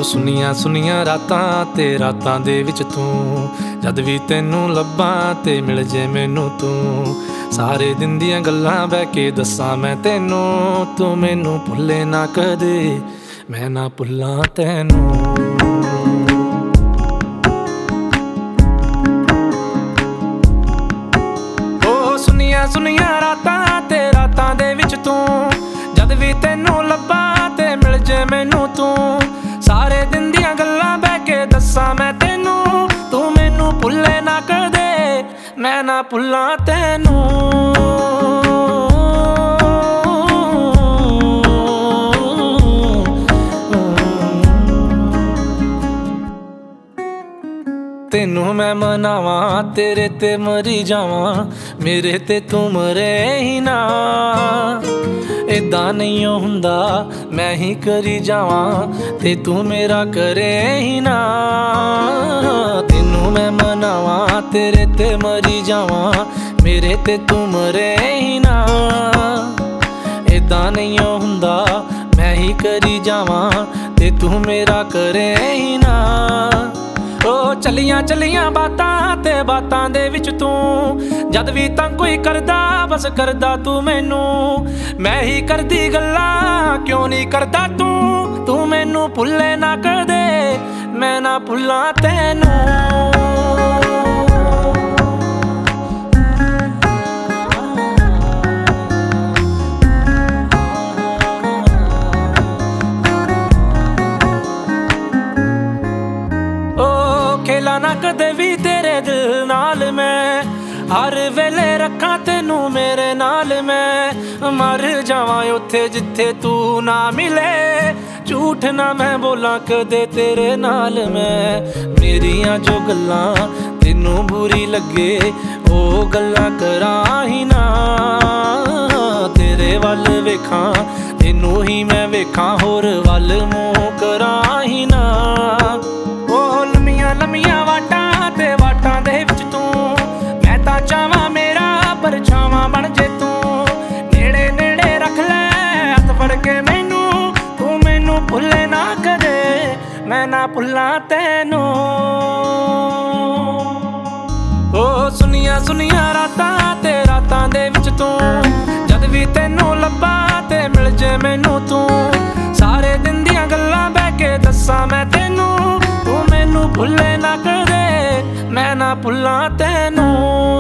ਸੁਨੀਆਂ ਸੁਨੀਆਂ ਰਾਤਾਂ ਤੇ ਰਾਤਾਂ ਦੇ ਵਿੱਚ ਤੂੰ, ਜਦ ਵੀ ਤੈਨੂੰ ਲੱਭਾਂ ਤੇ ਮਿਲ ਜੇ ਮੈਨੂੰ ਤੂੰ। ਸਾਰੇ ਦਿਨ ਦੀਆਂ ਗੱਲਾਂ ਬਹਿ ਕੇ ਦੱਸਾਂ ਮੈਂ ਤੈਨੂੰ, ਤੂੰ ਮੈਨੂੰ ਭੁੱਲੇ ਨਾ ਕਦੇ, ਮੈਂ ਨਾ ਭੁੱਲਾਂ ਤੈਨੂੰ। ਸੁਨੀਆਂ ਸੁਨੀਆਂ ਰਾਤਾਂ ਤੇ ਰਾਤਾਂ ਦੇ ਵਿੱਚ ਤੂੰ, ਜਦ ਵੀ ਤੈਨੂੰ ਲੱਭਾਂ ਤੇ ਮਿਲ ਜੇ ਮੈਨੂੰ ਤੂੰ। ਸਾਰੇ ਦਿਨ ਦੀਆਂ ਗੱਲਾਂ ਬਹਿ ਕੇ ਦੱਸਾਂ ਮੈਂ ਤੈਨੂੰ, ਤੂੰ ਮੈਨੂੰ ਭੁੱਲੇ ਨਾ ਕਦੇ, ਮੈਂ ਨਾ ਭੁੱਲਾਂ ਤੈਨੂੰ। ਤੈਨੂੰ ਮੈਂ ਮਨਾਵਾਂ, ਤੇਰੇ ਤੇ ਮਰੀ ਜਾਵਾਂ, ਮੇਰੇ ਤੇ ਤੂੰ ਮਰੇ ਹੀ ਨਾ। ਏਦਾਂ ਨਹੀਂ ਹੁੰਦਾ ਮੈਂ ਹੀ ਕਰੀ ਜਾਵਾਂ ਤੇ ਤੂੰ ਮੇਰਾ ਕਰੇ ਹੀ ਨਾ। ਤੈਨੂੰ ਮੈਂ ਮਨਾਵਾਂ, ਤੇਰੇ ਤੇ ਮਰੀ ਜਾਵਾਂ, ਮੇਰੇ ਤੇ ਤੂੰ ਮਰੇ ਹੀ ਨਾ। ਏਦਾਂ ਨਹੀਂ ਹੁੰਦਾ ਮੈਂ ਹੀ ਕਰੀ ਜਾਵਾਂ ਤੇ ਤੂੰ ਮੇਰਾ ਕਰੇ ਹੀ ਨਾ। ਓ ਚੱਲੀਆਂ ਚੱਲੀਆਂ ਬਾਤਾਂ ਤੇ ਬਾਤਾਂ ਦੇ ਵਿੱਚ ਤੂੰ, ਜਦ ਵੀ ਤਾਂ ਕੋਈ ਕਰਦਾ ਬਸ ਕਰਦਾ ਤੂੰ ਮੈਨੂੰ। ਮੈਂ ਹੀ ਕਰਦੀ ਗੱਲਾਂ ਕਿਉਂ ਨਹੀਂ ਕਰਦਾ ਤੂੰ, ਤੂੰ ਮੈਨੂੰ ਭੁੱਲੇ ਨਾ ਕਦੇ, ਮੈਂ ਨਾ ਭੁੱਲਾਂ ਤੈਨੂੰ। ਖੇਲਾ ਨਾ ਕਦੇ ਵੀ ਤੇਰੇ ਦਿਲ ਨਾਲ ਮੈਂ, ਹਰ ਵੇਲੇ ਰੱਖਾਂ ਤੈਨੂੰ ਮੇਰੇ ਨਾਲ ਮੈਂ। ਮਰ ਜਾਵਾਂ ਉੱਥੇ ਜਿੱਥੇ ਤੂੰ ਨਾ ਮਿਲੇ, ਝੂਠ ਨਾ ਮੈਂ ਬੋਲਾਂ ਕਦੇ ਤੇਰੇ ਨਾਲ ਮੈਂ। ਮੇਰੀਆਂ ਜੋ ਗੱਲਾਂ ਤੈਨੂੰ ਬੁਰੀ ਲੱਗੇ, ਉਹ ਗੱਲਾਂ ਕਰਾਂ ਹੀ ਨਾ। ਤੇਰੇ ਵੱਲ ਵੇਖਾਂ ਤੈਨੂੰ ਹੀ ਮੈਂ ਵੇਖਾਂ, ਹੋਰ ਵੱਲ ਮੂੰਹ ਕਰਾਂ ਹੀ ਨਾ। ਉਹ ਲੰਮੀਆਂ ਲੰਮੀਆਂ ਵਾਟਾਂ ਤੇ ਵਾਟਾਂ ਦੇ ਵਿੱਚ ਤੂੰ, ਮੈਂ ਤਾਂ ਚਾਹਾਂ ਮੇਰਾ ਪਰਛਾਵਾਂ ਬਣ ਜੇ ਤੂੰ। ਨੇੜੇ ਨੇੜੇ ਰੱਖ ਲੈ ਹੱਥ ਫੜ ਕੇ ਮੈਨੂੰ, ਤੂੰ ਮੈਨੂੰ ਭੁੱਲੇ ਨਾ ਕਦੇ, ਮੈਂ ਨਾ ਭੁੱਲਾਂ ਤੈਨੂੰ। ਓ ਸੁਨੀਆਂ ਸੁਨੀਆਂ ਰਾਤਾਂ ਤੇ ਰਾਤਾਂ ਦੇ ਵਿੱਚ ਤੂੰ, ਜਦ ਵੀ ਤੈਨੂੰ ਲੱਭਾਂ ਤੇ ਮਿਲ ਜੇ ਮੈਨੂੰ ਤੂੰ। ਸਾਰੇ ਦਿਨ ਦੀਆਂ ਗੱਲਾਂ ਬਹਿ ਕੇ ਦੱਸਾਂ ਮੈਂ ਤੈਨੂੰ, ਤੂੰ ਮੈਨੂੰ ਭੁੱਲੇ ਨਾ ਕਦੇ, ਮੈਂ ਨਾ ਭੁੱਲਾਂ ਤੈਨੂੰ।